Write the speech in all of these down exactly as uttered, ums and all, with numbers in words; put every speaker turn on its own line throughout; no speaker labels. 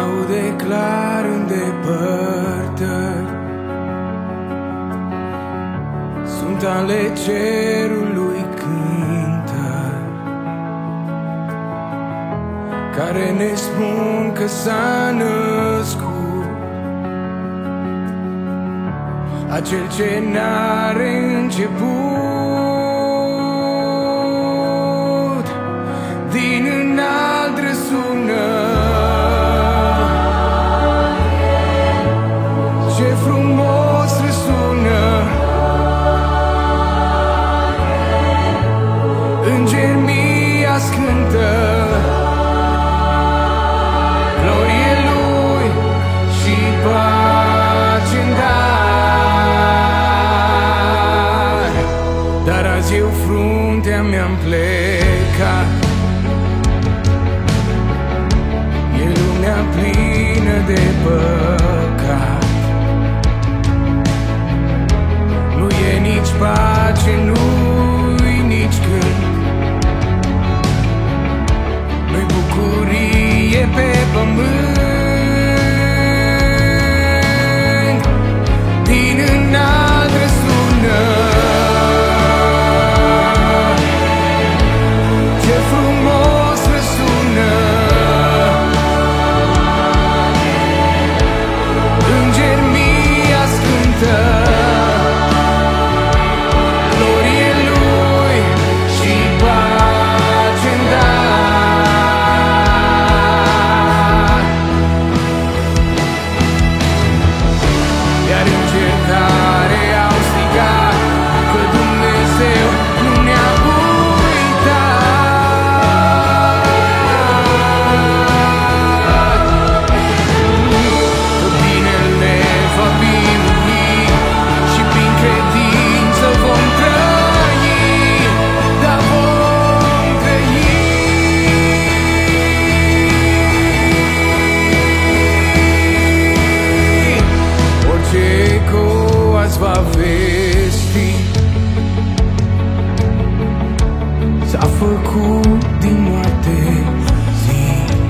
aude clar în depărtări, sunt ale cerului cântări care ne spun că s-a născut acel ce n-are început. Din înalt răsună, ce frumos răsună, îngeri mii ascântă glorie Lui și pace-n dar. Dar azi eu fruntea mi-am plecat, e lumea plină de păcat, nu e nici pace, nu-i nici cânt, nu-i bucurie pe pământ. Din înalt răsună, ce frumos răsună, îngeri mii ascântă glorie Lui și pace-n dar. Iar îngeri tare au strigat că Dumnezeu nu ne-a uitat, că binele va birui și prin credință vom trăi, da, vom trăi. Orice eco azi va vesti, s-a făcut din moarte zi,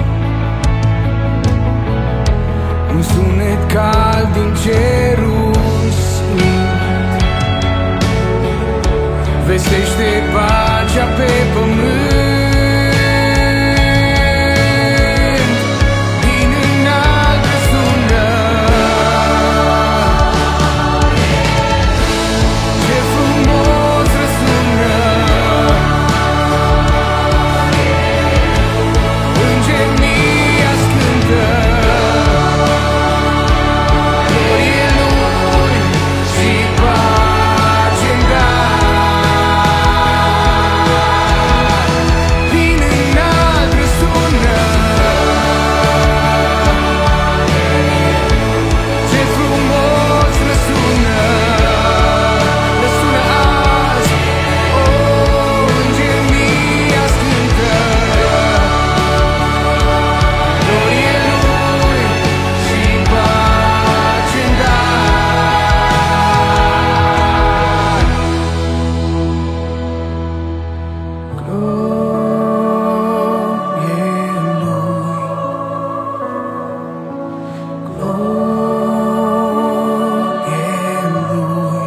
un sunet cald din cerul sfânt vestește pacea pe pământ. Din înalt răsună, ce frumos răsună, îngeri mii ascântă glorie Lui și pace-n dar. Din înalt răsună, ce frumos răsună, răsună azi, o, îngeri mii ascântă glorie Lui și pace-n dar. Glorie Lui, glorie Lui,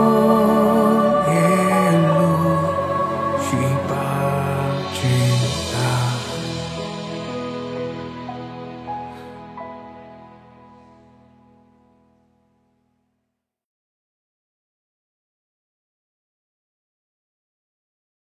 glorie Lui și pace-n dar.